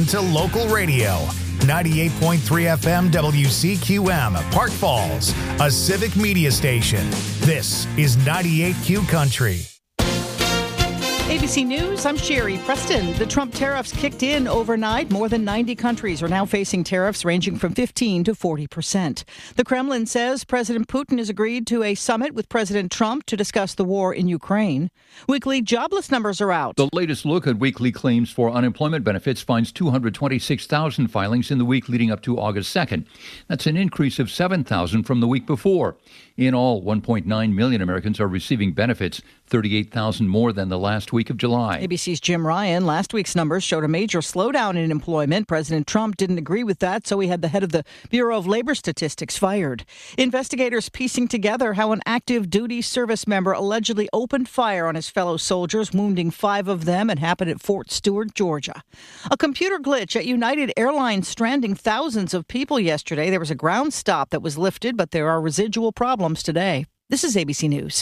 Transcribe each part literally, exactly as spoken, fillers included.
to local radio. ninety-eight point three F M W C Q M, Park Falls, a civic media station. This is ninety-eight Q Country. A B C News, I'm Sherry Preston. The Trump tariffs kicked in overnight. More than ninety countries are now facing tariffs ranging from fifteen to forty percent. The Kremlin says President Putin has agreed to a summit with President Trump to discuss the war in Ukraine. Weekly jobless numbers are out. The latest look at weekly claims for unemployment benefits finds two hundred twenty-six thousand filings in the week leading up to August second. That's an increase of seven thousand from the week before. In all, one point nine million Americans are receiving benefits, thirty-eight thousand more than the last week of July. A B C's Jim Ryan. Last week's numbers showed a major slowdown in employment. President Trump didn't agree with that, so he had the head of the Bureau of Labor Statistics fired. Investigators piecing together how an active duty service member allegedly opened fire on his fellow soldiers, wounding five of them. It happened at Fort Stewart, Georgia. A computer glitch at United Airlines stranding thousands of people yesterday. There was a ground stop that was lifted, but there are residual problems today. This is A B C News.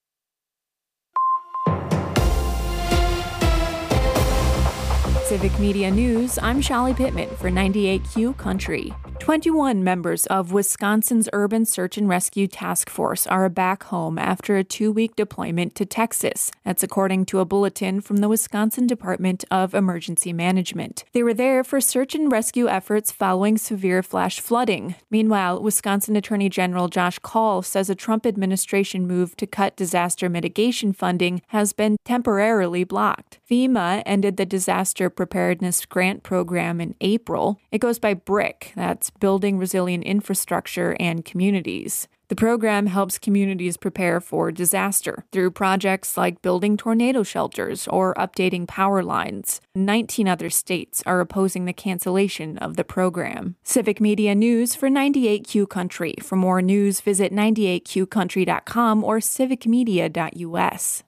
Civic Media News, I'm Shelly Pittman for ninety-eight Q Country. twenty-one members of Wisconsin's Urban Search and Rescue Task Force are back home after a two-week deployment to Texas. That's according to a bulletin from the Wisconsin Department of Emergency Management. They were there for search and rescue efforts following severe flash flooding. Meanwhile, Wisconsin Attorney General Josh Kaul says a Trump administration move to cut disaster mitigation funding has been temporarily blocked. FEMA ended the disaster preparedness grant program in April. It goes by BRIC. That's Building Resilient Infrastructure and Communities. The program helps communities prepare for disaster through projects like building tornado shelters or updating power lines. nineteen other states are opposing the cancellation of the program. Civic Media News for ninety-eight Q Country. For more news, visit ninety-eight q country dot com or civic media dot u s.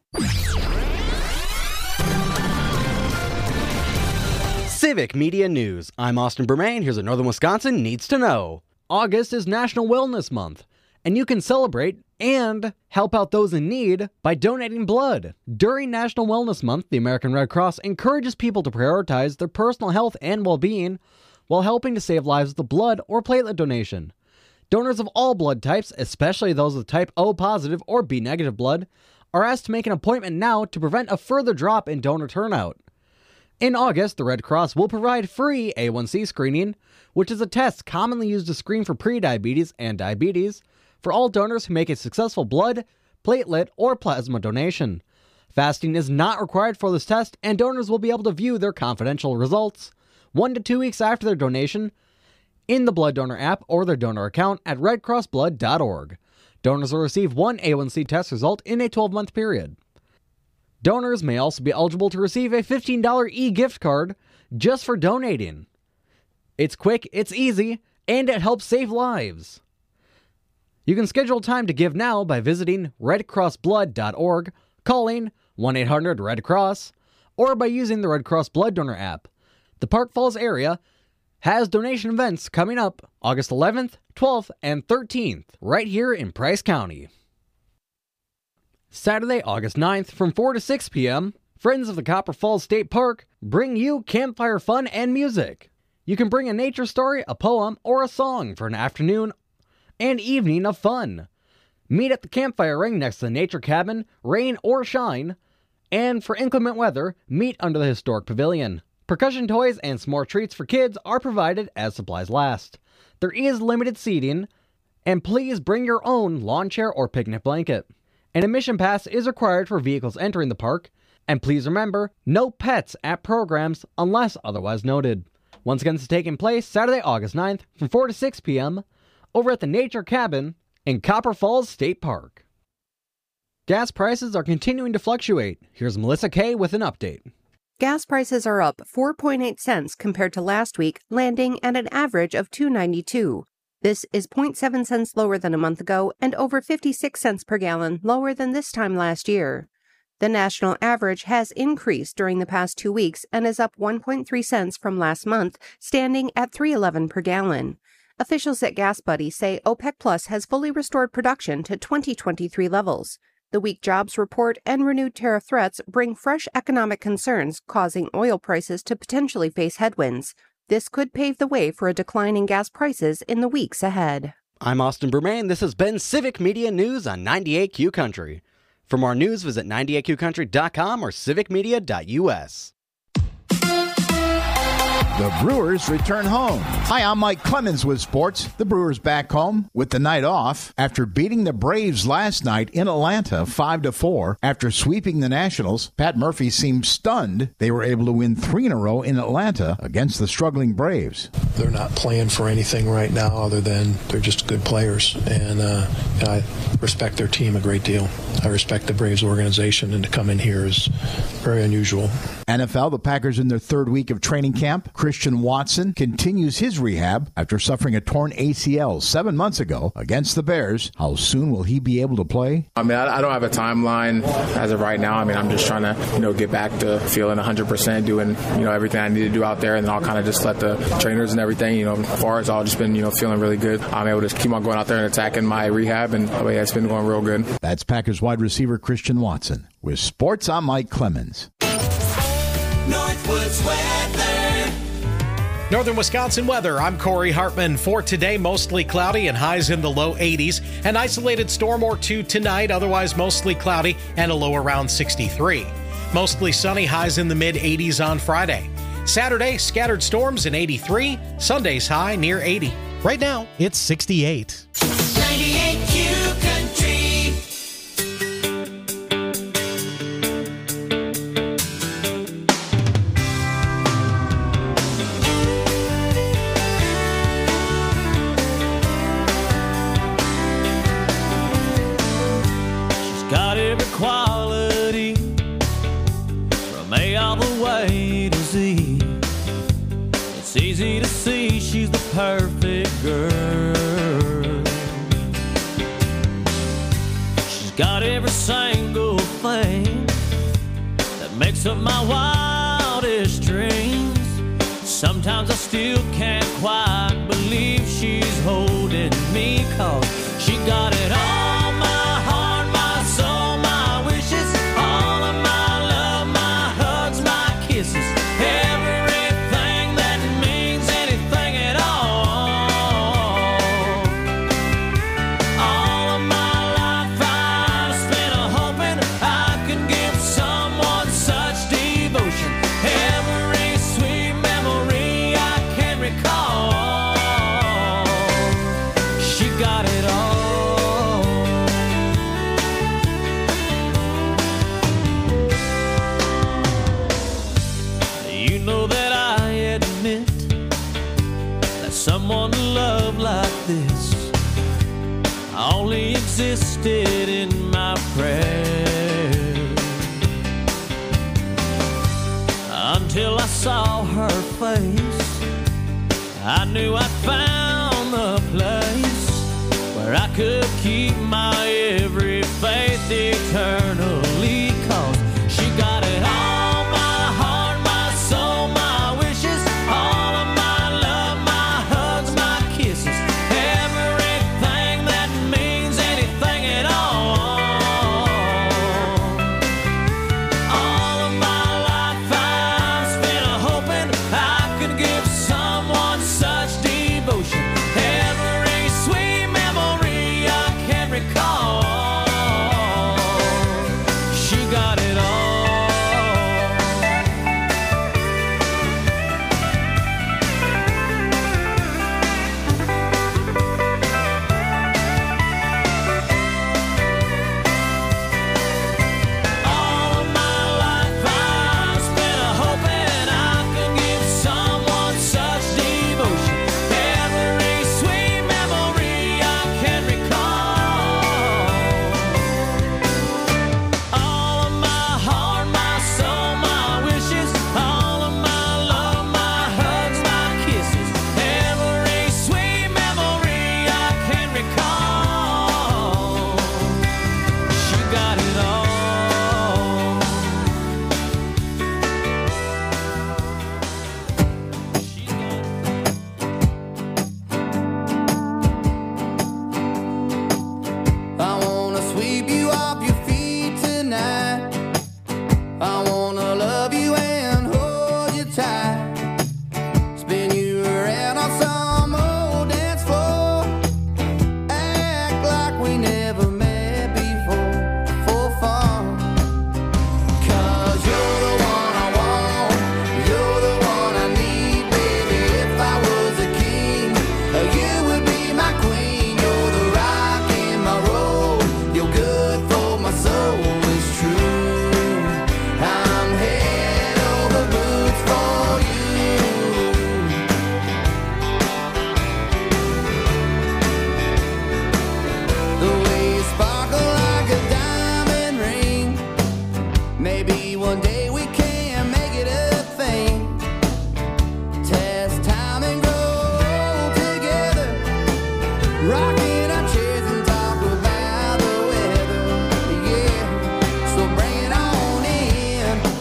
Civic Media News. I'm Austin Bermain. Here's what Northern Wisconsin needs to know. August is National Wellness Month, and you can celebrate and help out those in need by donating blood. During National Wellness Month, the American Red Cross encourages people to prioritize their personal health and well-being while helping to save lives with a blood or platelet donation. Donors of all blood types, especially those with type O positive or B negative blood, are asked to make an appointment now to prevent a further drop in donor turnout. In August, the Red Cross will provide free A one C screening, which is a test commonly used to screen for prediabetes and diabetes, for all donors who make a successful blood, platelet, or plasma donation. Fasting is not required for this test, and donors will be able to view their confidential results one to two weeks after their donation in the Blood Donor app or their donor account at red cross blood dot org. Donors will receive one A one C test result in a twelve-month period. Donors may also be eligible to receive a fifteen dollars e-gift card just for donating. It's quick, it's easy, and it helps save lives. You can schedule time to give now by visiting red cross blood dot org, calling one eight hundred red cross, or by using the Red Cross Blood Donor app. The Park Falls area has donation events coming up August eleventh, twelfth, and thirteenth, right here in Price County. Saturday, August ninth, from four to six p.m., Friends of the Copper Falls State Park bring you campfire fun and music. You can bring a nature story, a poem, or a song for an afternoon and evening of fun. Meet at the campfire ring next to the nature cabin, rain or shine, and for inclement weather, meet under the historic pavilion. Percussion toys and s'more treats for kids are provided as supplies last. There is limited seating, and please bring your own lawn chair or picnic blanket. An admission pass is required for vehicles entering the park, and please remember, no pets at programs unless otherwise noted. Once again, this is taking place Saturday, August ninth, from four to six p.m., over at the Nature Cabin in Copper Falls State Park. Gas prices are continuing to fluctuate. Here's Melissa Kay with an update. Gas prices are up four point eight cents compared to last week, landing at an average of two dollars and ninety-two cents. This is zero point seven cents lower than a month ago and over fifty-six cents per gallon lower than this time last year. The national average has increased during the past two weeks and is up one point three cents from last month, standing at three dollars and eleven cents per gallon. Officials at GasBuddy say OPEC Plus has fully restored production to twenty twenty-three levels. The weak jobs report and renewed tariff threats bring fresh economic concerns, causing oil prices to potentially face headwinds. This could pave the way for a decline in gas prices in the weeks ahead. I'm Austin Bermain. This has been Civic Media News on ninety-eight Q Country. For more news, visit ninety-eight q country dot com or civic media dot u s. The Brewers return home. Hi, I'm Mike Clemens with sports. The Brewers back home with the night off after beating the Braves last night in Atlanta five to four. After sweeping the Nationals, Pat Murphy seemed stunned they were able to win three in a row in Atlanta against the struggling Braves. They're not playing for anything right now other than they're just good players, and uh, I respect their team a great deal. I respect the Braves organization, and to come in here is very unusual. N F L, the Packers in their third week of training camp. Christian Watson continues his rehab after suffering a torn A C L seven months ago against the Bears. How soon will he be able to play? I mean, I, I don't have a timeline as of right now. I mean, I'm just trying to, you know, get back to feeling one hundred percent, doing, you know, everything I need to do out there, and then I'll kind of just let the trainers and everything, you know, as far as I've just been, you know, feeling really good. I'm able to keep on going out there and attacking my rehab, and oh, yeah, it's been going real good. That's Packers wide receiver Christian Watson. With sports, I'm Mike Clemens. Northwoods weather. Northern Wisconsin weather. I'm Corey Hartman. For today, mostly cloudy and highs in the low eighties. An isolated storm or two tonight, otherwise mostly cloudy and a low around sixty-three. Mostly sunny, highs in the mid eighties on Friday. Saturday, scattered storms in eighty-three. Sunday's high near eighty. Right now, it's sixty-eight. ninety-eight Q Country. Got every quality from A all the way to Z. It's easy to see she's the perfect girl. She's got every single thing that makes up my wildest dreams. Sometimes I still can't quite believe she's holding me, 'cause she got it all. Existed in my prayers until I saw her face. I knew I'd found the place where I could keep my every faith eternally, 'cause she got it all, my heart, my soul, my wishes, all of my love, my hugs, my kisses, everything that means anything at all. All of my life I've spent hoping I could give someone such devotion, every sweet memory I can recall.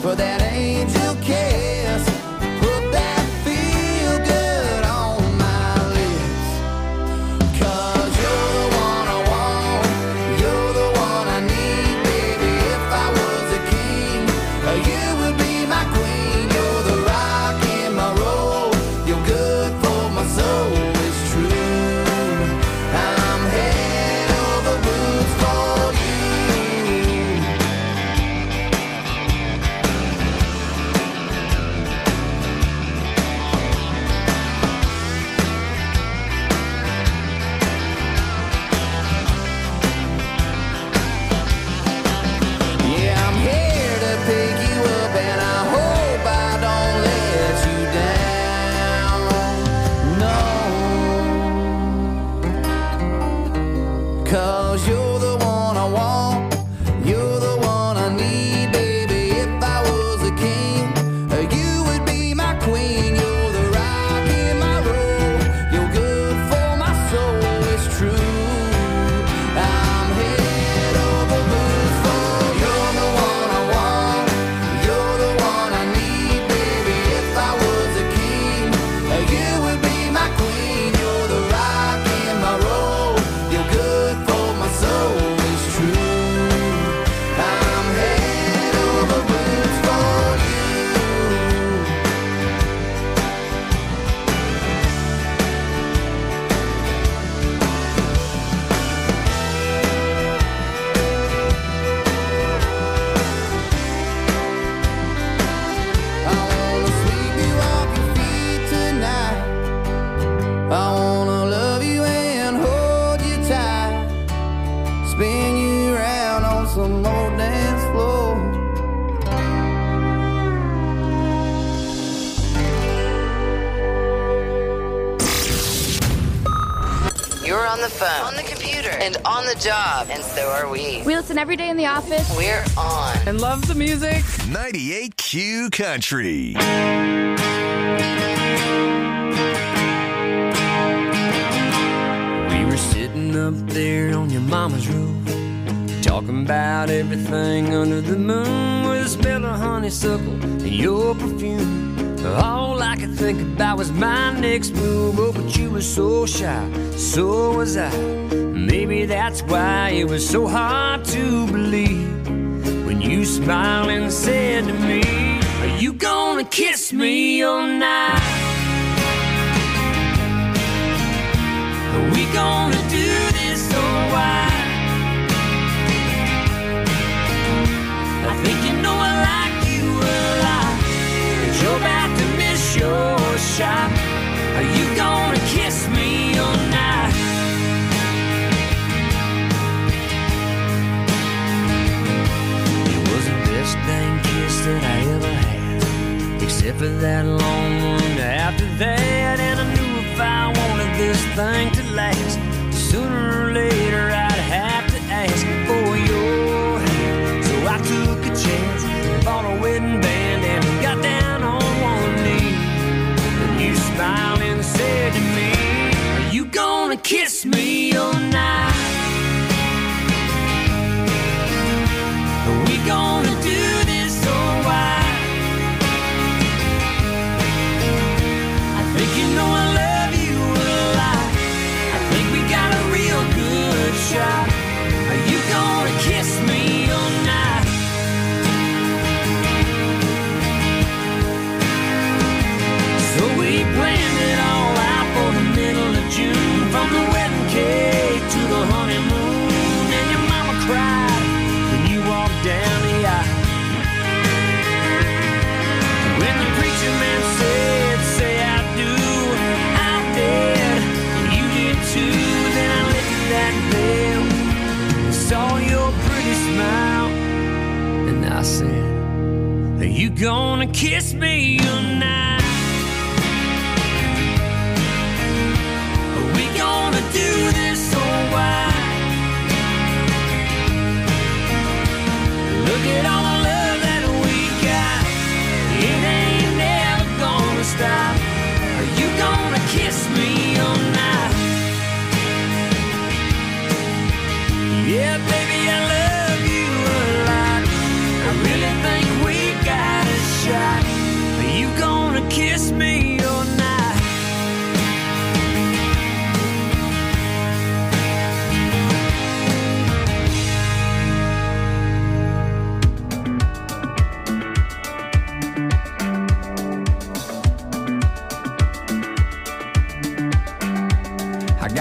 for that angel kiss. Put that feel good on my lips. 'Cause you're the one I want, you're the one I need, baby. If I was a king, you would be my queen. You're the rock in my road, you're good for my soul. It's true, I'm head over boots for you. Yeah, I'm here to pick you up, and I hope I don't let you down. No, 'cause you're the one I want, you're the one I need, baby. If I was a king, you would be my queen. You're the rock in my road, you're good for my soul. It's true, I'm head over boots for you. You're the one I want, you're the one I need, baby. If I was a king, you would be my queen. You're the rock in my road, you're good for my soul. It's true, I'm head over boots for you. I wanna sweep you off your feet tonight. I wanna love you and hold you tight. Spin you around on some old dance floor. You're on the phone, on the computer, and on the job, and so are we. We listen every day in the office. We're on. And love the music. ninety-eight Q Country. We were sitting up there on your mama's roof, talking about everything under the moon, with the smell of honeysuckle and your perfume. All I could think about was my next move. Oh, but you were so shy, so was I. Maybe that's why it was so hard to believe when you smiled and said to me, "Are you gonna kiss me all night? Are we gonna do this or why?" I think you know I like you a lot, but you're about to miss your shot. Are you gonna kiss me all night? It was the best dang kiss that I ever had, except for that long one after that. And I knew if I wanted this thing to last, sooner or later I'd have to ask for your hand. So I took a chance, bought a wedding band, and got down on one knee. And you smiled and said to me, "Are you gonna kiss me all night? Are we gonna do this or why?" I think you know I love you a lot. I think we got a real good shot. Are you gonna kiss me all night? So we planned it all out for the middle of June, from the wedding cake to the honeymoon. And your mama cried when you walked down the aisle. When the preacher man said, "Say I do," I did, and you did too. Then I lifted that veil, saw your pretty smile, and I said, "Are you gonna kiss me tonight? Are we gonna do this or why?" Look at all the love that we got, it ain't never gonna stop. Are you gonna kiss me all night? Yeah, baby, I love you a lot. I really think we got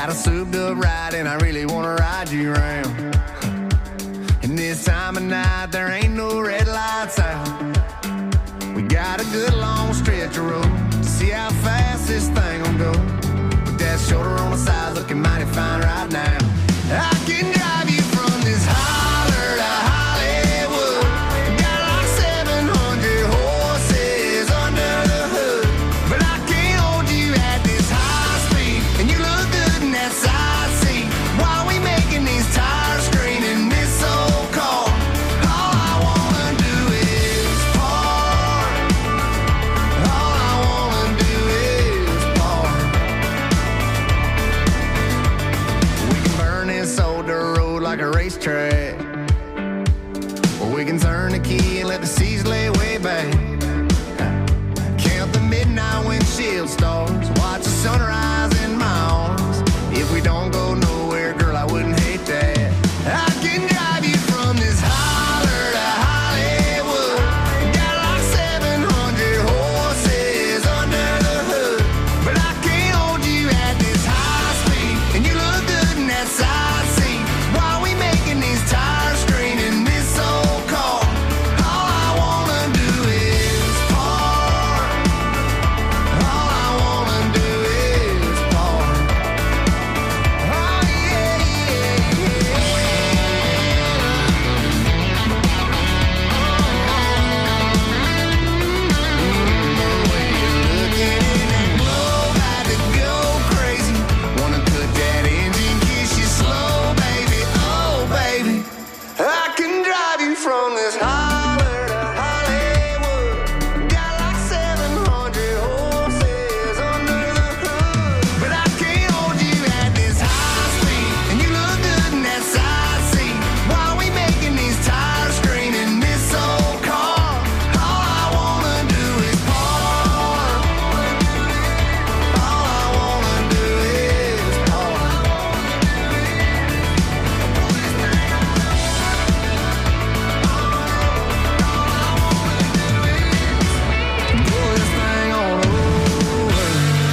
Got a souped up ride and I really wanna ride you around. And this time of night there ain't no red lights out. We got a good long stretch of road to see how fast this thing gon' go. With that shoulder on the side looking mighty fine right now. I can drive you from this holler to Hollywood. Got like seven hundred horses under the hood. But I can't hold you at this high speed. And you look good in that side seat. While we making these tires scream in this old car. All I wanna do is park. All I wanna do is park. We can burn this old dirt road like a racetrack. Or we can turn the key and let the seas lay way back. Count the midnight windshield stars. Watch the sunrise in my arms. If we don't go nowhere, girl, I wouldn't hate that. I can drive you from this holler to Hollywood. Got like seven hundred horses under the hood. But I can't hold you at this high speed. And you look good in that side seat. While we making these tires scream in this old car. All I wanna do is park. All I wanna do is park. Oh yeah, yeah, I can drive you from this holler to Hollywood. Got like seven hundred horses under the hood. But I can't hold you at this high speed. And you look good in that side seat. While we making these tires scream in this old car. All I wanna do is park. All I wanna do is park. Pull this thing on over.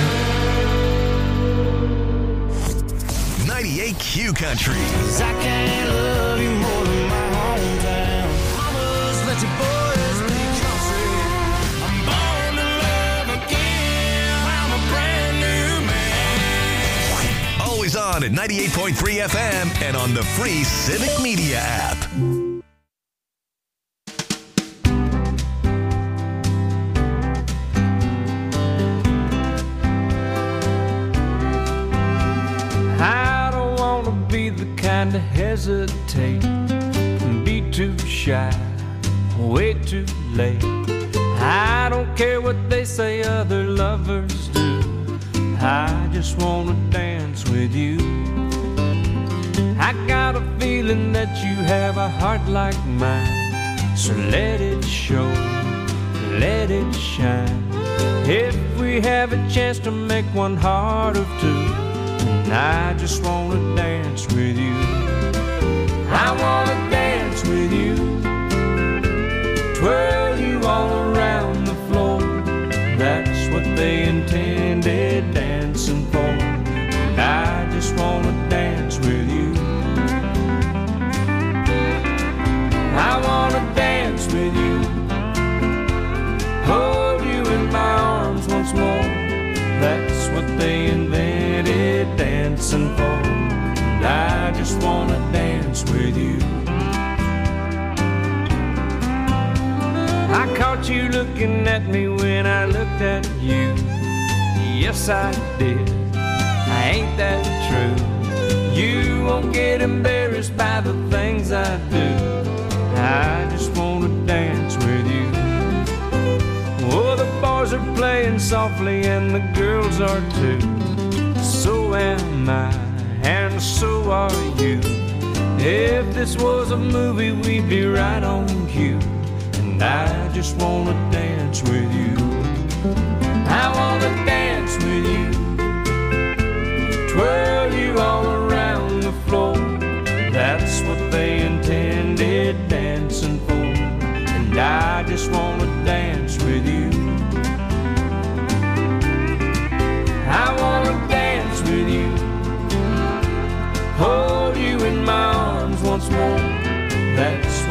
ninety-eight Q Country. I can't love you more than my hometown. Mamas, let your boys be country. I'm born to love again. I'm a brand new man. Always on at ninety-eight point three F M and on the free Civic Media app. I don't wanna be the kind to hesitate and be too shy, way too late. I don't care what they say other lovers do. I just wanna dance with you. I got a feeling that you have a heart like mine, so let it show, let it shine. If we have a chance to make one heart of two, and I just wanna dance with you. I wanna dance with you, twirl you all around the floor. That's what they intended dancing for. And I just wanna dance with you. I wanna dance with you, hold you in my arms once more. That's what they invented dancing for. And I just wanna dance with you. I caught you looking at me when I looked at you. Yes, I did. Ain't that true? You won't get embarrassed by the things I do. I just wanna dance with you. Oh, the boys are playing softly and the girls are too. So am I, and so are you. If this was a movie, we'd be right on cue. And I just wanna dance with you. I wanna dance with you, twirl you all around the floor. That's what they intended dancing for. And I just wanna dance with you. I wanna dance with you,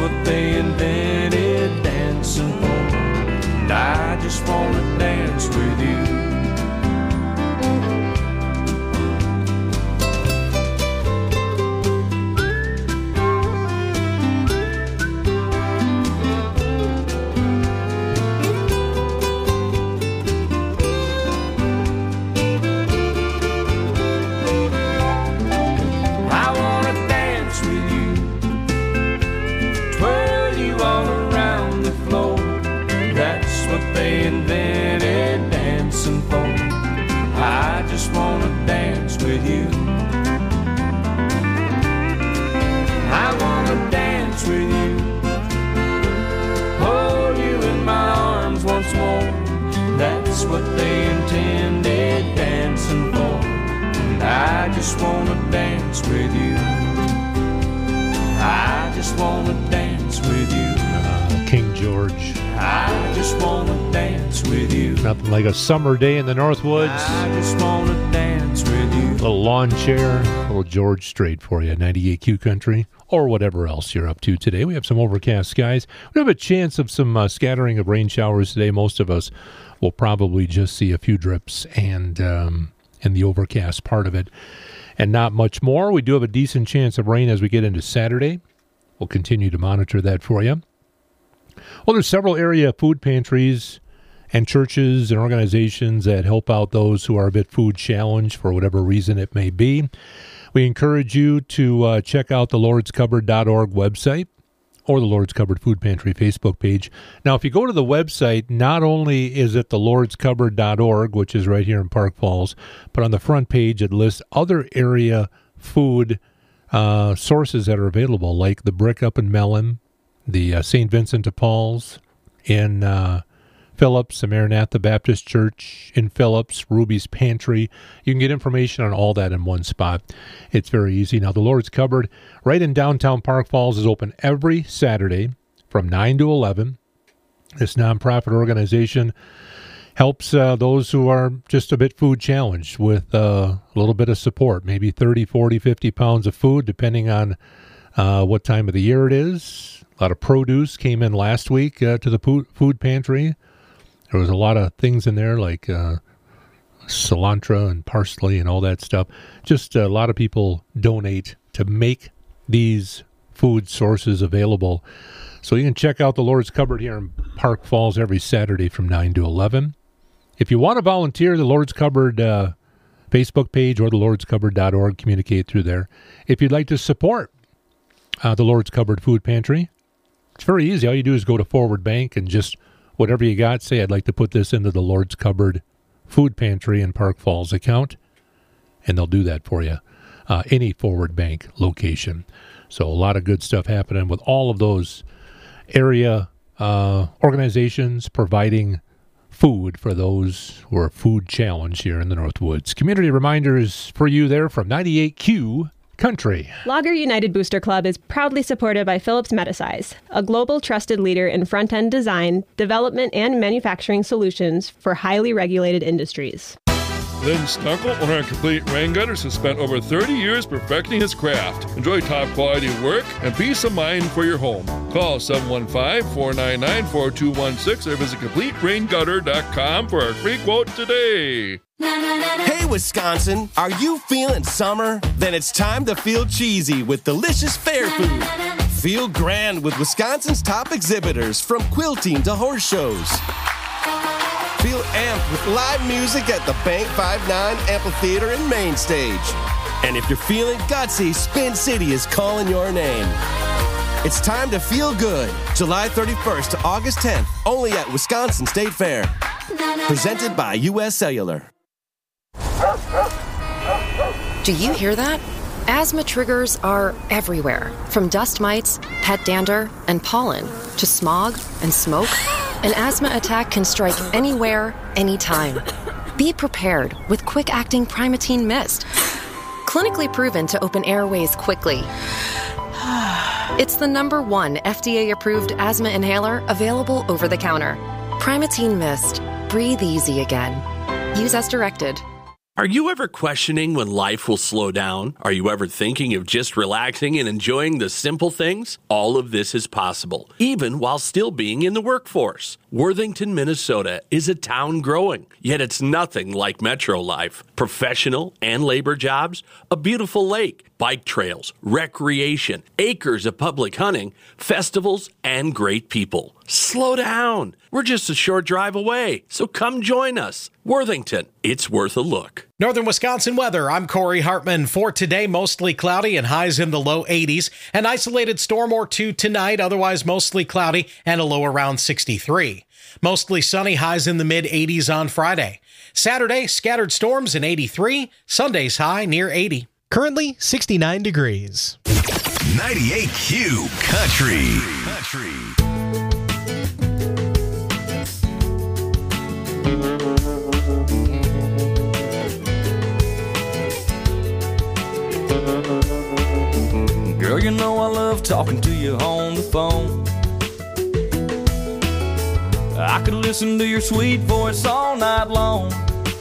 what they invented dancing for. And I just wanna dance with you. Invented dancing for. I just wanna dance with you. I wanna dance with you. Hold you in my arms once more. That's what they intended dancing for. And I just wanna dance with you. I just wanna dance with you. Uh, King George. I just wanna dance with you. Nothing like a summer day in the Northwoods. I just wanna dance with you. A little lawn chair, a little George Strait for you, ninety-eight Q Country, or whatever else you're up to today. We have some overcast skies. We have a chance of some uh, scattering of rain showers today. Most of us will probably just see a few drips and um, and the overcast part of it, and not much more. We do have a decent chance of rain as we get into Saturday. We'll continue to monitor that for you. Well, there's several area food pantries and churches and organizations that help out those who are a bit food challenged for whatever reason it may be. We encourage you to uh, check out the lords cupboard dot org website or the Lord's Cupboard Food Pantry Facebook page. Now, if you go to the website, not only is it the lords cupboard dot org, which is right here in Park Falls, but on the front page it lists other area food uh, sources that are available, like the Brick up in Mellon, the uh, Saint Vincent de Paul's in uh, Phillips, the Maranatha Baptist Church in Phillips, Ruby's Pantry. You can get information on all that in one spot. It's very easy. Now, the Lord's Cupboard, right in downtown Park Falls, is open every Saturday from nine to eleven. This nonprofit organization helps uh, those who are just a bit food challenged with uh, a little bit of support, maybe thirty, forty, fifty pounds of food, depending on uh, what time of the year it is. A lot of produce came in last week uh, to the food pantry. There was a lot of things in there like uh, cilantro and parsley and all that stuff. Just a lot of people donate to make these food sources available. So you can check out the Lord's Cupboard here in Park Falls every Saturday from nine to eleven. If you want to volunteer, the Lord's Cupboard uh, Facebook page or the lords cupboard dot org, communicate through there. If you'd like to support uh, the Lord's Cupboard Food Pantry, it's very easy. All you do is go to Forward Bank and just whatever you got, say, I'd like to put this into the Lord's Cupboard Food Pantry in Park Falls account, and they'll do that for you. Uh, any Forward Bank location. So a lot of good stuff happening with all of those area uh, organizations providing food for those who are food challenged here in the Northwoods. Community reminders for you there from ninety-eight Q Country. Lager United Booster Club is proudly supported by Phillips Medisize, a global trusted leader in front-end design, development, and manufacturing solutions for highly regulated industries. Lynn Snuckle, owner of Complete Rain Gutters, has spent over thirty years perfecting his craft. Enjoy top-quality work and peace of mind for your home. Call seven one five, four nine nine, four two one six or visit complete rain gutter dot com for a free quote today. Hey, Wisconsin, are you feeling summer? Then it's time to feel cheesy with delicious fair food. Feel grand with Wisconsin's top exhibitors, from quilting to horse shows. Feel amped with live music at the Bank five nine Amphitheater and Main Stage. And if you're feeling gutsy, Spin City is calling your name. It's time to feel good. July thirty-first to August tenth, only at Wisconsin State Fair. Presented by U S Cellular. Do you hear that? Asthma triggers are everywhere, from dust mites, pet dander, and pollen, to smog and smoke. An asthma attack can strike anywhere, anytime. Be prepared with quick-acting Primatene Mist. Clinically proven to open airways quickly. It's the number one F D A-approved asthma inhaler available over the counter. Primatene Mist. Breathe easy again. Use as directed. Are you ever questioning when life will slow down? Are you ever thinking of just relaxing and enjoying the simple things? All of this is possible, even while still being in the workforce. Worthington, Minnesota is a town growing, yet it's nothing like metro life. Professional and labor jobs, a beautiful lake, bike trails, recreation, acres of public hunting, festivals, and great people. Slow down. We're just a short drive away, so come join us. Worthington, it's worth a look. Northern Wisconsin weather. I'm Corey Hartman. For today, mostly cloudy and highs in the low eighties. An isolated storm or two tonight, otherwise mostly cloudy and a low around sixty-three. Mostly sunny, highs in the mid eighties on Friday. Saturday, scattered storms in eighty-three. Sunday's high near eighty. Currently sixty-nine degrees. ninety-eight Q Country. Country. Girl, you know I love talking to you on the phone. I could listen to your sweet voice all night long.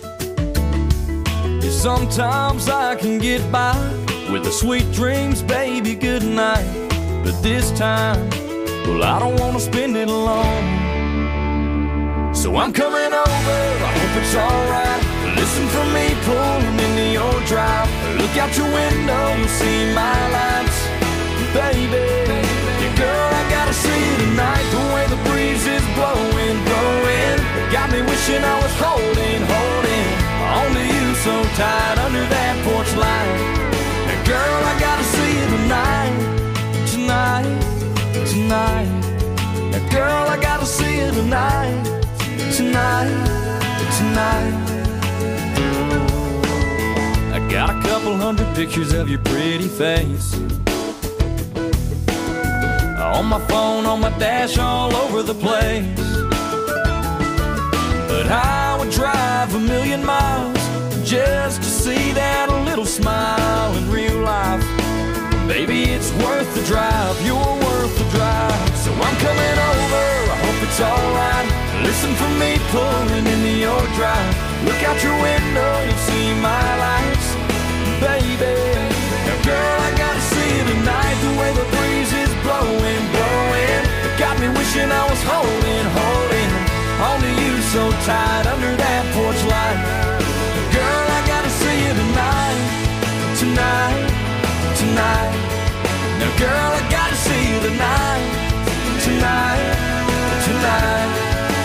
Yeah, sometimes I can get by with the sweet dreams, baby, good night. But this time, well, I don't want to spend it alone. So I'm coming over, I hope it's alright. Listen for me pulling into your drive. Look out your window, you'll see my lights. Baby, yeah, girl, I gotta see you tonight. The way the breeze is blowing, blowing, it got me wishing I was holding, holding onto you so tight under that porch light. And girl, I gotta see you tonight, tonight, tonight. And girl, I gotta see you tonight, tonight, tonight. I got a couple hundred pictures of your pretty face on my phone, on my dash, all over the place. But I would drive a million miles just to see that little smile in real life. Baby, it's worth the drive, you're worth the drive. So I'm coming over, I hope it's alright. Listen for me pulling into your drive. Look out your window, you'll see my lights. Baby, now girl, I gotta see you tonight. The way the breeze is blowing, blowing, it got me wishing I was holding, holding onto you so tight under that porch light. Girl, I gotta see you tonight, tonight, tonight. Now girl, I gotta see you tonight, tonight, tonight.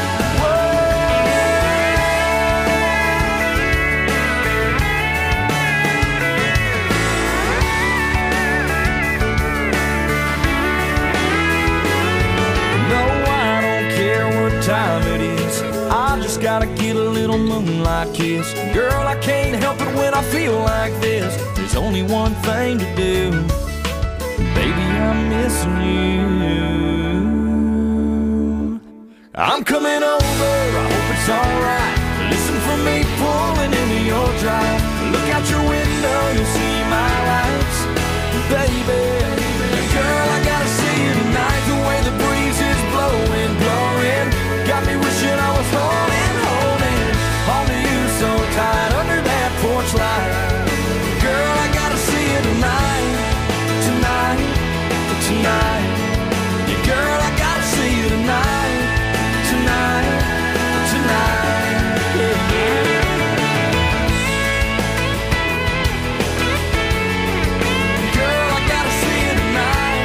Time it is, I just gotta get a little moonlight kiss. Girl, I can't help it when I feel like this. There's only one thing to do, baby, I'm missing you. I'm coming over, I hope it's alright. Listen for me pulling into your drive. Look out your window, you'll see my lights. Baby, girl, I gotta see you tonight. The way the breeze is blowing, blowing, got me wishing I was holding, holding onto you so tight under that porch light. Girl, I gotta see you tonight, tonight, tonight. Yeah, girl, I gotta see you tonight, tonight, tonight. Yeah, yeah. Girl, I gotta see you tonight.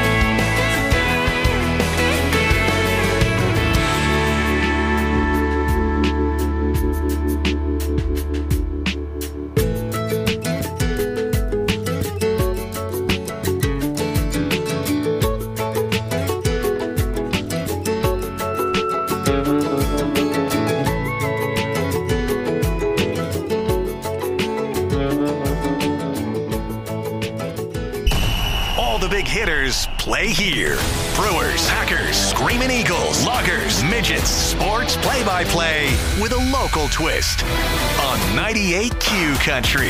All the big hitters play here. Brewers, Packers, Screaming Eagles, Loggers, Midgets, sports play-by-play with a local twist on ninety-eight Q Country.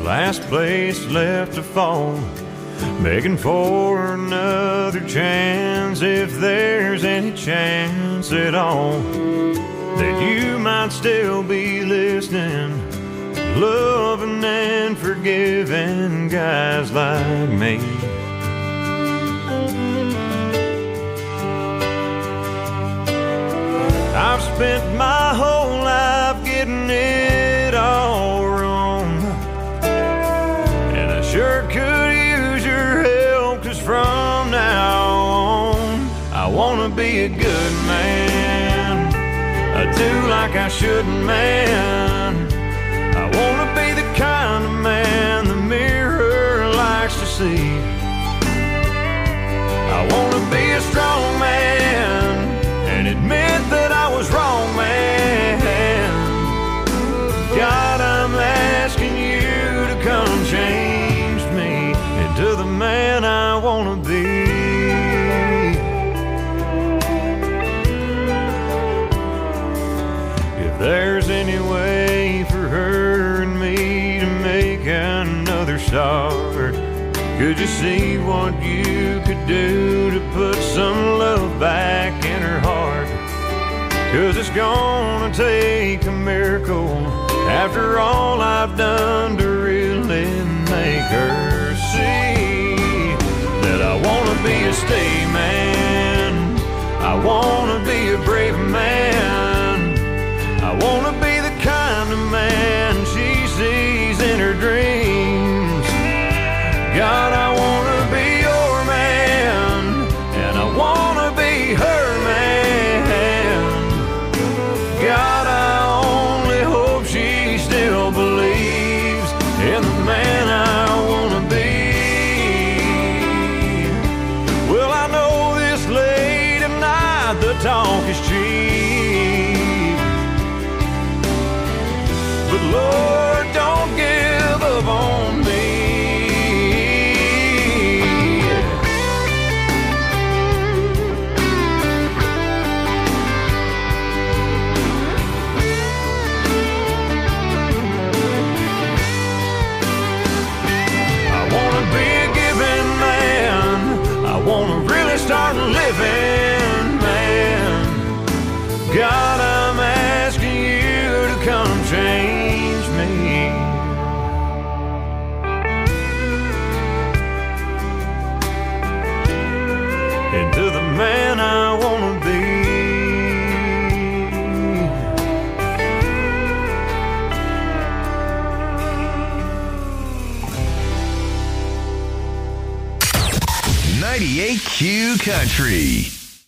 last place left to fall, begging for another chance, if there's any chance at all that you might still be listening, loving and forgiving guys like me. I've spent my whole life getting it all wrong, and I sure could use your help, 'cause from now on I wanna be a good man, I do like I shouldn't, man. I wanna be the kind of man the mirror likes to see. I wanna be a strong man and admit that I was wrong, man. God, I'm asking you to come change me into the man I wanna be. If there's any way for her and me to make another start, could you see what you could do to put some love back in her heart? 'Cause it's gonna take a miracle after all I've done to really make her see that I wanna be a stay man, I wanna be a brave man, I wanna be the kind of man she sees in her dreams. God, I wanna be your man, and I wanna be her man. God, I only hope she still believes in the man I wanna be. Well, I know this late at night the talk is cheap, but Lord, don't give up on me. Start living, man. God, I'm asking you to come change me into the man I wanna be. ninety-eight Q Country.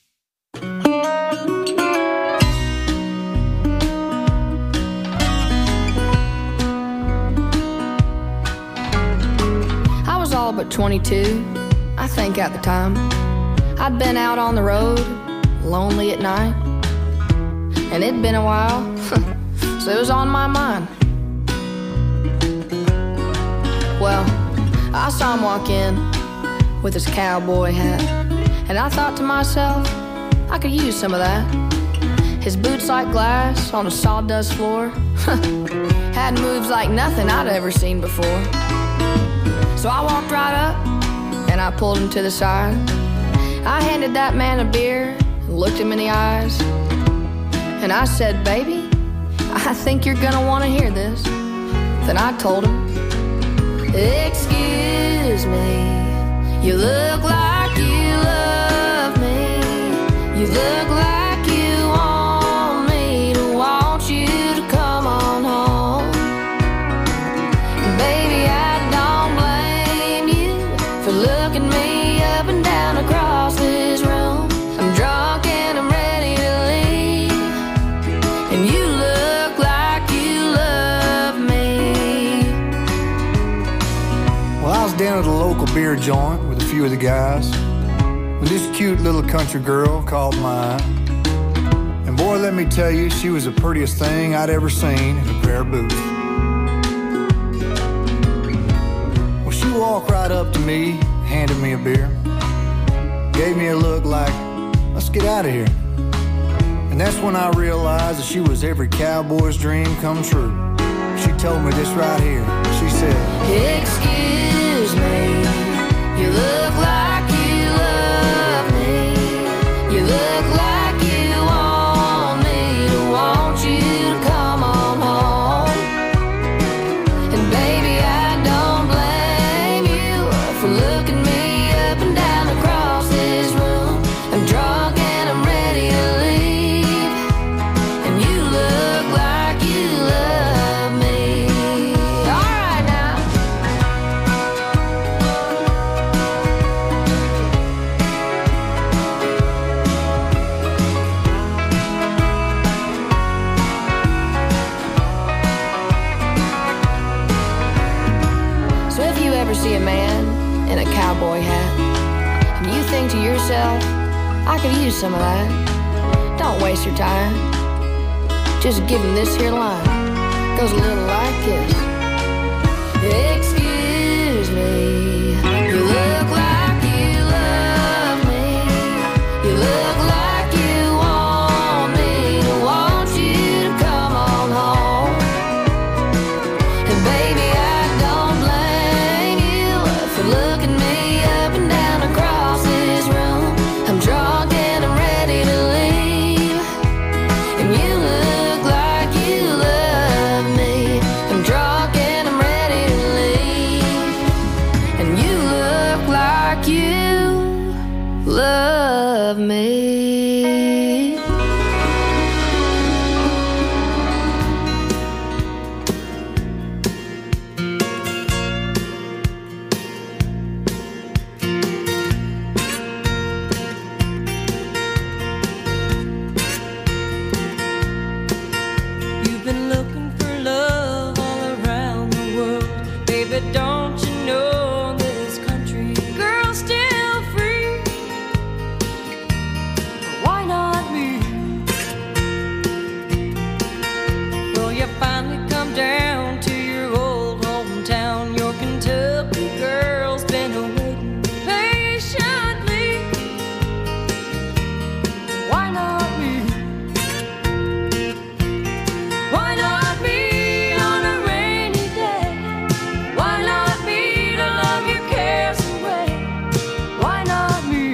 I was all but twenty-two, I think at the time. I'd been out on the road, lonely at night, and it'd been a while, so it was on my mind. Well, I saw him walk in with his cowboy hat, and I thought to myself, I could use some of that. His boots like glass on a sawdust floor had moves like nothing I'd ever seen before. So I walked right up and I pulled him to the side. I handed that man a beer and looked him in the eyes, and I said, baby, I think you're gonna want to hear this. Then I told him, excuse me, you look like you love me. You look like you want me to want you to come on home. Baby, I don't blame you for looking me up and down across this room. I'm drunk and I'm ready to leave, and you look like you love me. Well, I was down at a local beer joint with a few of the guys, when this cute little country girl called mine. And boy, let me tell you, she was the prettiest thing I'd ever seen in a pair of boots. Well, she walked right up to me, handed me a beer, gave me a look like, let's get out of here. And that's when I realized that she was every cowboy's dream come true. She told me this right here. She said, Excuse me, you look like you love me. You look like you want me to want you to come on home. And baby, I don't blame you for looking me up and down across this room. I'm drunk and I'm ready to leave, and you look like you love me. All right now. So if you ever see a man in a cowboy hat and you think to yourself, I could use some of that, don't waste your time. Just give him this here line. Goes a little like this. Excuse me, you look like you love me. You look like you want me to want you to come on home. And baby, I don't blame you for looking me up and down across this room. I'm drunk and I'm ready to leave, and you look like you love me. I'm drunk and I'm ready to leave, and you look like you love me. You've been looking for love all around the world. Baby, don't you know this country girl's still free? Why not me? Well, you finally come down to your old hometown. Your Kentucky girl's been waiting patiently. Why not me? Why not me on a rainy day? Why not me to love your cares away? Why not me?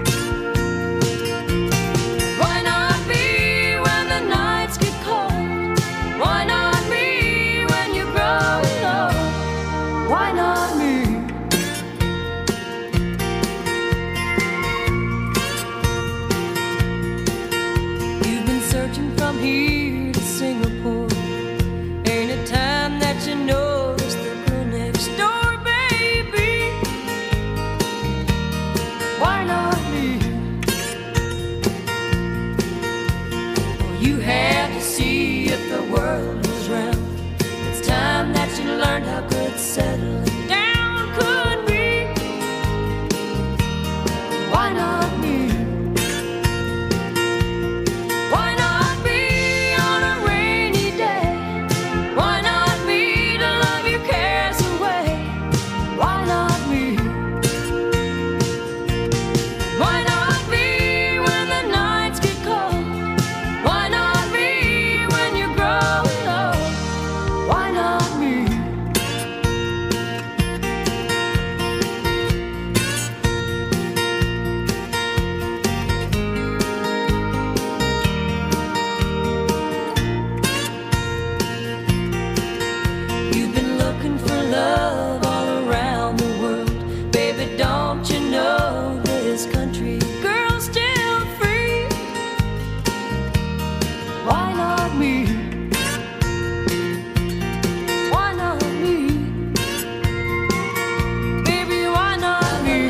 Why not me when the nights get cold? Why not me when you're growing old? Why not me? You've been searching from here to Singapore. Ain't it time that you notice the girl next door, baby? Why not me? Well, you had to see if the world was round. It's time that you learned how good settling down could be. Why not me? Why not me on a rainy day? Why not me to love your cares away? Why not me? Why not me when the nights get cold? Why not me when you're growing old? Why not me? You've been looking for love all around the world. Baby, don't you know this country girl's still free? Why not me? Why not me? Baby, why not me?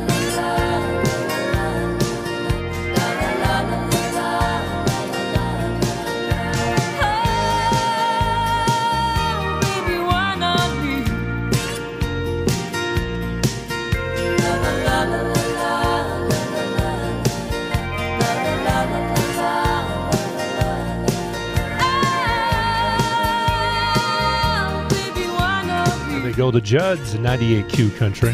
Oh, baby, why not me? There they go, the Judds in ninety-eight Q Country.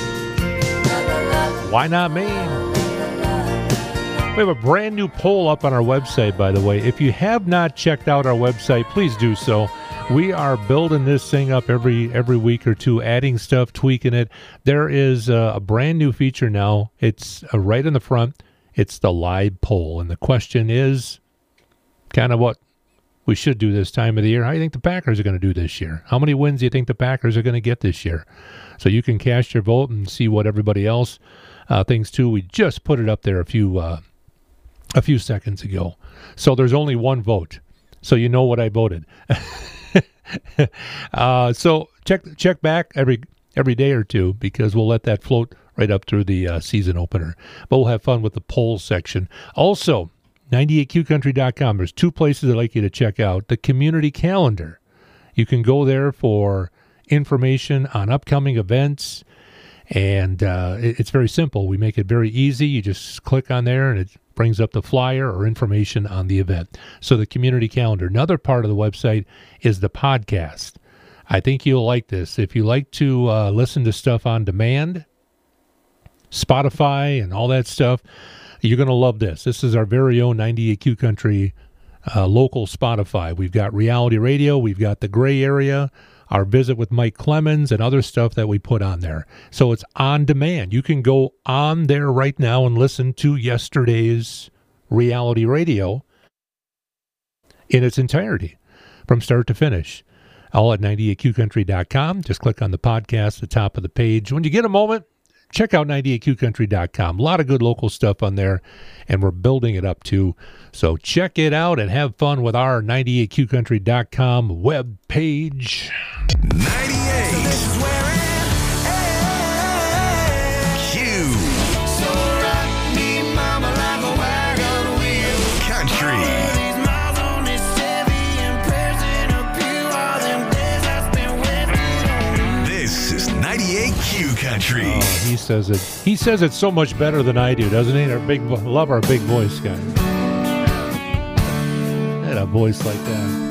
Why not me? We have a brand new poll up on our website, by the way. If you have not checked out our website, please do so. We are building this thing up every every week or two, adding stuff, tweaking it. There is a, a brand new feature now. It's uh, right in the front. It's the live poll. And the question is kind of what we should do this time of the year. How do you think the Packers are going to do this year? How many wins do you think the Packers are going to get this year? So you can cast your vote and see what everybody else uh, thinks too. We just put it up there a few uh, a few seconds ago. So there's only one vote. So you know what I voted. uh, so check check back every every day or two, because we'll let that float right up through the uh, season opener. But we'll have fun with the poll section. Also, ninety-eight Q country dot com. There's two places I'd like you to check out. The community calendar. You can go there for information on upcoming events, and uh, it, it's very simple. We make it very easy. You just click on there, and it brings up the flyer or information on the event. So the community calendar. Another part of the website is the podcast. I think you'll like this. If you like to uh, listen to stuff on demand, Spotify and all that stuff, you're going to love this. This is our very own ninety-eight Q Country uh, local Spotify. We've got reality radio. We've got the gray area, our visit with Mike Clemens, and other stuff that we put on there. So it's on demand. You can go on there right now and listen to yesterday's reality radio in its entirety from start to finish. All at ninety-eight Q country dot com. Just click on the podcast at the top of the page. When you get a moment, check out ninety-eight Q country dot com. A lot of good local stuff on there, and we're building it up too. So check it out and have fun with our ninety-eight Q country dot com web page. ninety-eight. So this is where it is. Q. So rock me, mama, like a wagon wheel. Country. These miles on this Chevy and prayers in a pew. All them days I spent with you. This is ninety-eight Q Country. Oh, he says it. He says it so much better than I do, doesn't he? Our big, vo- love our big voice guy. Had a voice like that.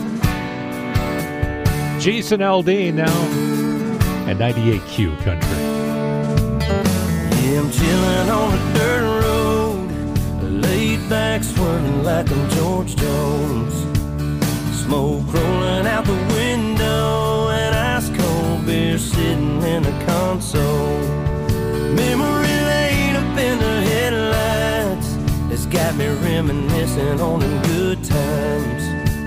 Jason Aldean now at ninety-eight Q Country. Yeah, I'm chilling on a dirt road, laid back, swerving like I'm George Jones. Smoke rolling out the window, and ice cold beer sitting in the console. Memory lane up in the headlights, it's got me reminiscing on them good times.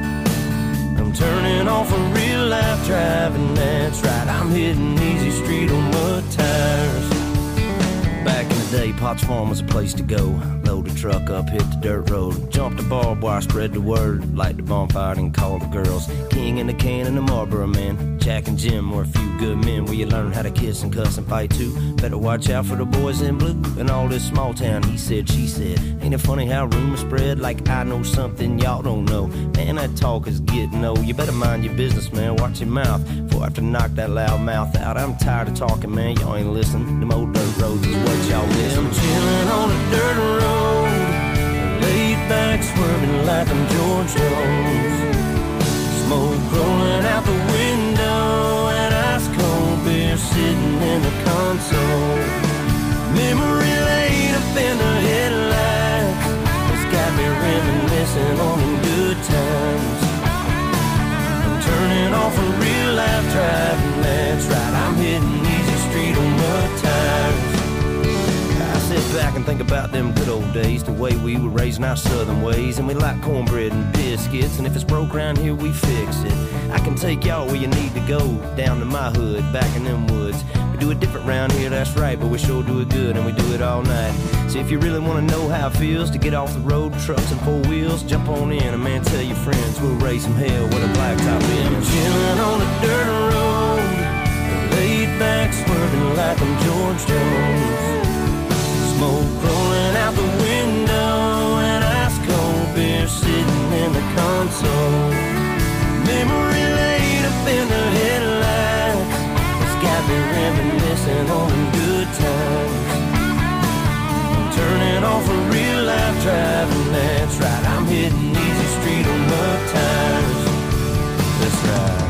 I'm turning off a real life driving, that's right, I'm hitting easy street on mud tires. Back in the day, Potts Farm was a place to go. Load the truck up, hit the dirt road, jump the barbed wire, spread the word, light the bonfire and call the girls. King and the can and the Marlboro man, Jack and Jim were a few good men where you learn how to kiss and cuss and fight too. Better watch out for the boys in blue and all this small town he said, she said. Ain't it funny how rumors spread like I know something y'all don't know? Man, that talk is getting old. You better mind your business, man, watch your mouth before I have to knock that loud mouth out. I'm tired of talking, man, y'all ain't listening. Them old dirt roads is what y'all miss. I'm chilling on a dirt road, laid back, swerving like I'm George Jones. Smoke rolling out the window, and ice cold beer sitting in the console. Memory lane up in the headlights, it's got me reminiscing on them good times. I'm turning off a real life driving, that's right, I'm hitting easy street on mud tires. I sit back and think about them good old days, the way we were raising our southern ways, and we like cornbread and biscuits, and if it's broke around here, we fix it. I can take y'all where you need to go, down to my hood, back in them woods. We do it different round here, that's right, but we sure do it good, and we do it all night. So if you really want to know how it feels to get off the road, trucks and four wheels, jump on in, and man, tell your friends, we'll raise some hell with a blacktop in. I'm chilling on a dirt road, laid back, swerving like I'm George Jones. Smoke rolling out the window, and ice cold beer sitting in the console. Memory lane up in the headlights, it's got me reminiscing on them good times. I'm turning off a real life driving, that's right, I'm hitting easy street on mud tires. That's right.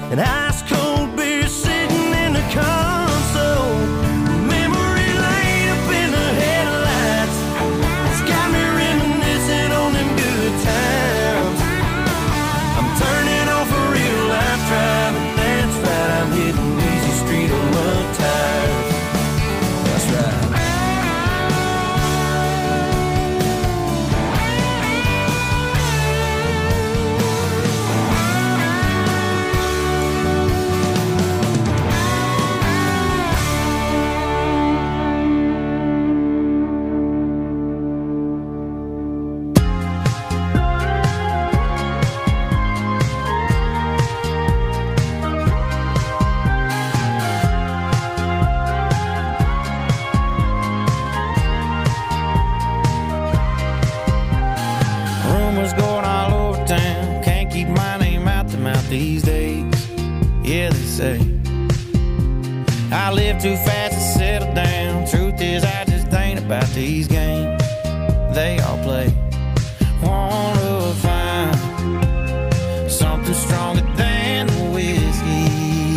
and ice cold beer sitting in the console. Memory lane up in the headlights, it's got me reminiscing on them good times. I'm turning off a real life driving, that's right, I'm hitting easy street on mud tires. That's right. Rumors going all over town, can't keep my name out the mouth these days. Yeah, they say I live too fast to settle down. Truth is, I just ain't about these games they all play. Wanna find something stronger than the whiskey.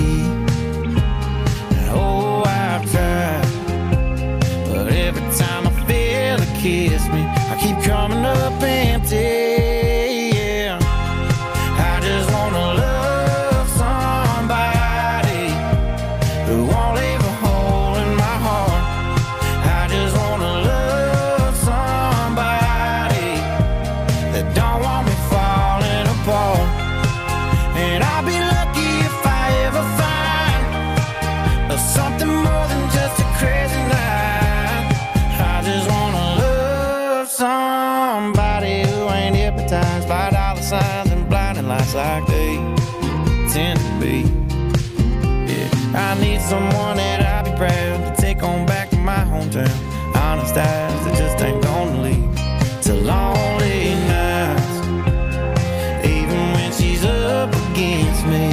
Oh, I've tried, but every time I feel it kiss me, I keep coming up empty. Yeah, I just wanna love somebody who won't leave a hole in my heart. I just wanna love somebody that don't want me falling apart. And I'll be lucky if I ever find something more than just a crazy night. I just wanna love somebody who ain't hypnotized by dollar signs and blinding lights like they tend to be. Yeah, I need someone that I'll be proud to take on back to my hometown. Honest eyes that just ain't gonna lead to lonely nights, even when she's up against me.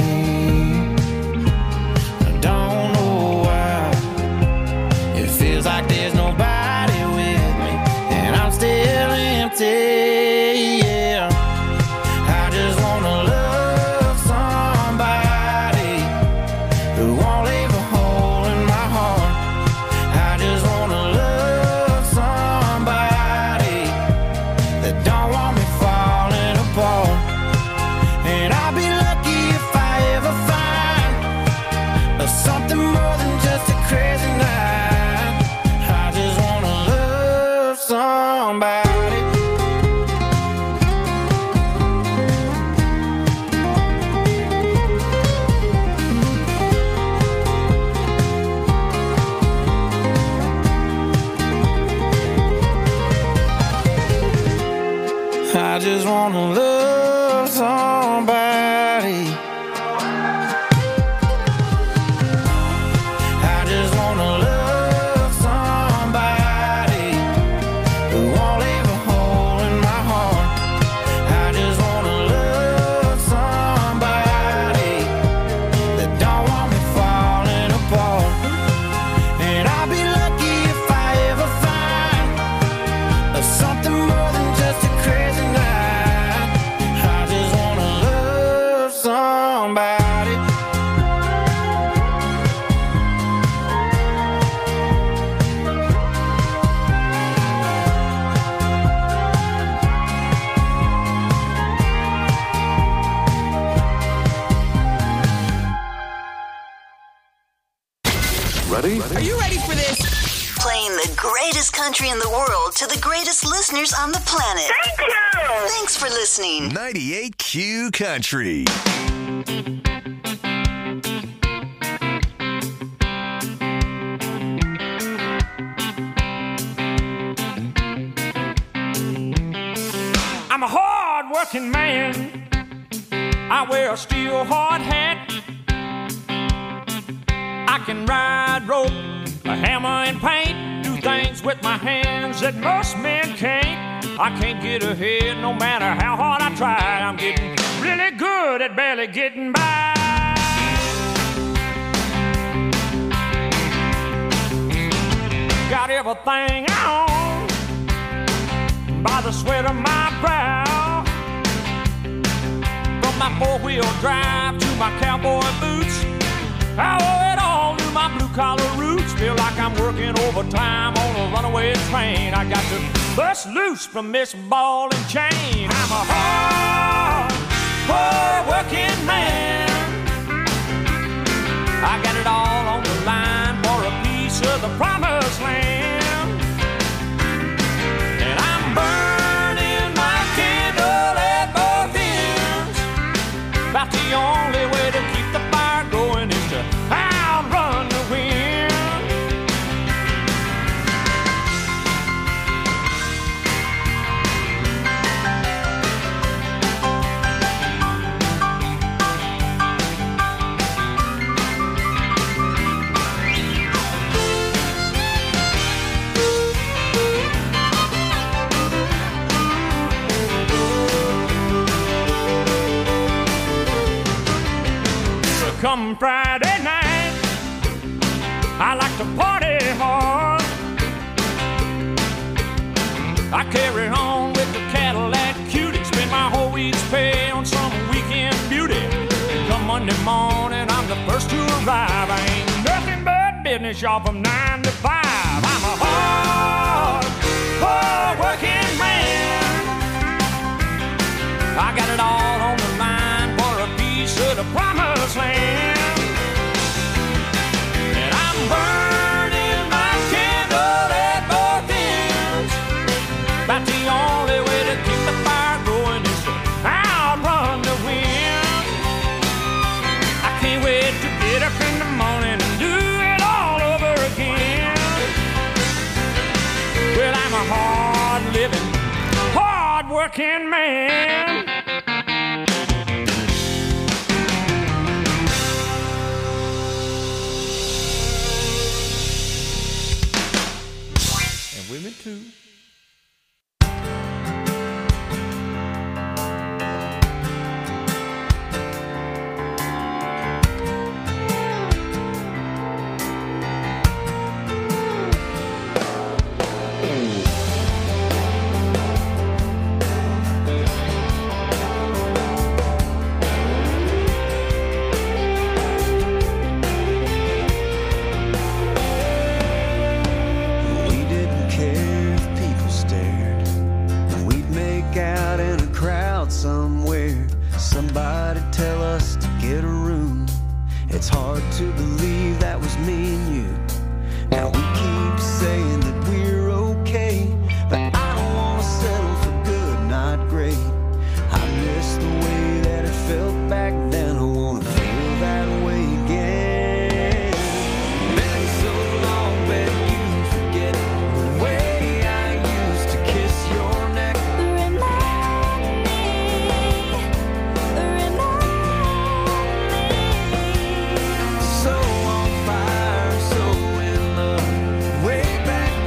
I don't know why it feels like there's nobody with me, and I'm still empty. Yeah, I just wanna love somebody who won't leave a hole in my heart. I just wanna love somebody that don't want me falling apart. And I'll be lucky if I ever find something more than just a crazy night. I just wanna love somebody. I just wanna love somebody. I just wanna love somebody who won't leave a hole in my heart. I just wanna love somebody that don't want me falling apart. And I'll be lucky if I ever find something more than just a crazy night. I just wanna love somebody. Ready? Are you ready for this? Playing the greatest country in the world to the greatest listeners on the planet. Thank you! Thanks for listening. ninety-eight Q Country. I'm a hard-working man. I wear a steel hard hat. I can ride rope, a hammer and paint, do things with my hands that most men can't. I can't get ahead no matter how hard I try. I'm getting really good at barely getting by. Got everything I own by the sweat of my brow. From my four-wheel drive to my cowboy boots. I owe it all to my blue-collar roots. Feel like I'm working overtime on a runaway train. I got to bust loose from this ball and chain. I'm a hard, hard working man. I got it all on the line for a piece of the promised land. And I'm burning my candle at both ends. About the only way to keep the fire going is to outrun the wind. Come Friday night, I like to party hard. I carry on with the Cadillac cutie, spend my whole week's pay on some weekend beauty. Come Monday morning, I'm the first to arrive. I ain't nothing but business, y'all, from nine to five. I'm a hard, hard working man. I got it all on the line for a piece of the promised land. And I'm burning my candle at both ends. About the only way to keep the fire going is to outrun the wind. I can't wait to get up in the morning and do it all over again. Well, I'm a hard-living, hard-working man. Women too. Somebody tell us to get a room. It's hard to believe that was me and you. Now we keep saying that we're okay, but I don't want to settle for good, not great. I miss the way that it felt back then. I want to feel that way again. Been so long, bet you forget the way I used to kiss your neck. So on fire, so in love, way back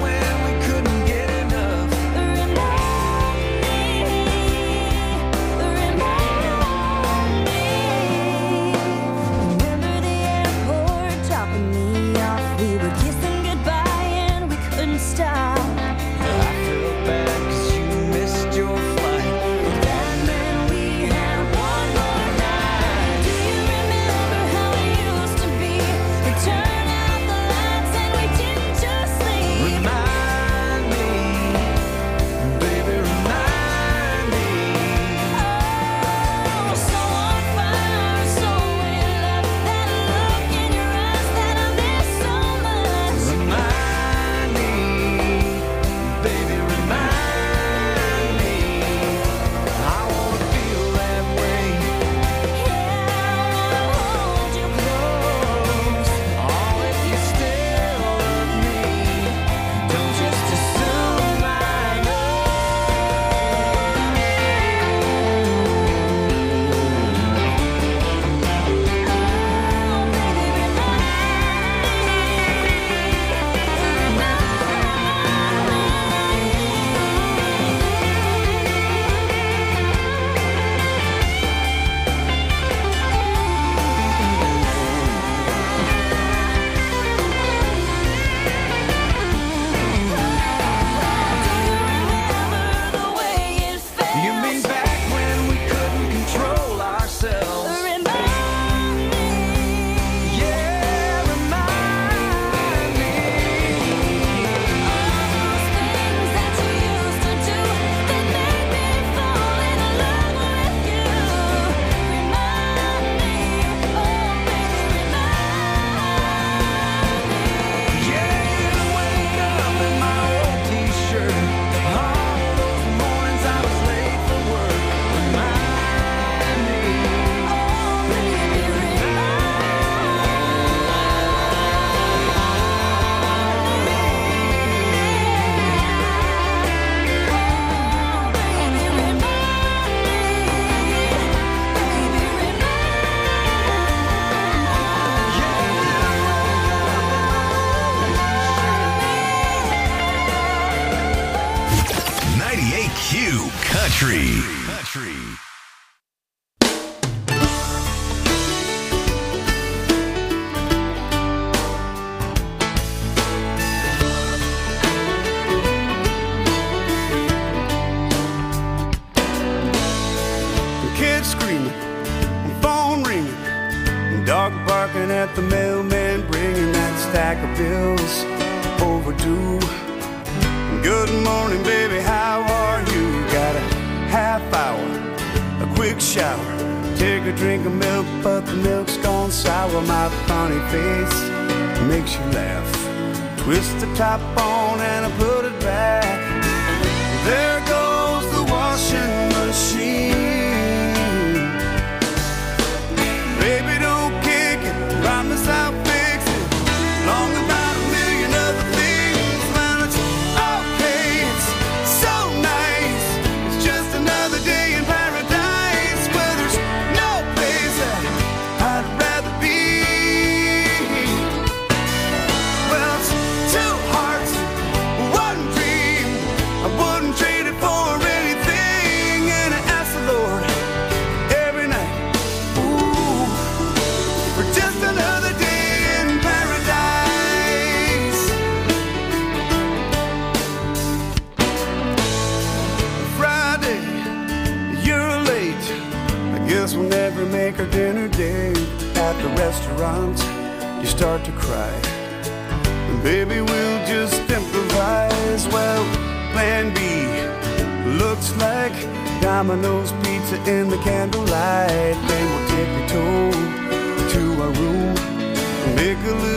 Dog barking at the mailman, bringing that stack of bills overdue. Good morning, baby, how are you? Got a half hour, a quick shower, take a drink of milk, but the milk's gone sour. My funny face makes you laugh. Twist the top on and I put it back. There goes the washing machine. Baby, don't kick it, promise I'll fix it. Long about a million other things, man, it's okay, it's so nice. It's just another day in paradise where there's no place that I'd rather be. Well, it's two hearts, one dream. I wouldn't trade it for anything, and I ask the Lord every night, ooh, for just another day in paradise. Friday, you're late. I guess we'll never make our dinner date. At the restaurant, you start to cry. And baby, we'll just improvise. Well, plan B looks like Domino's pizza in the candlelight. Then we'll take a tour to our room and make a little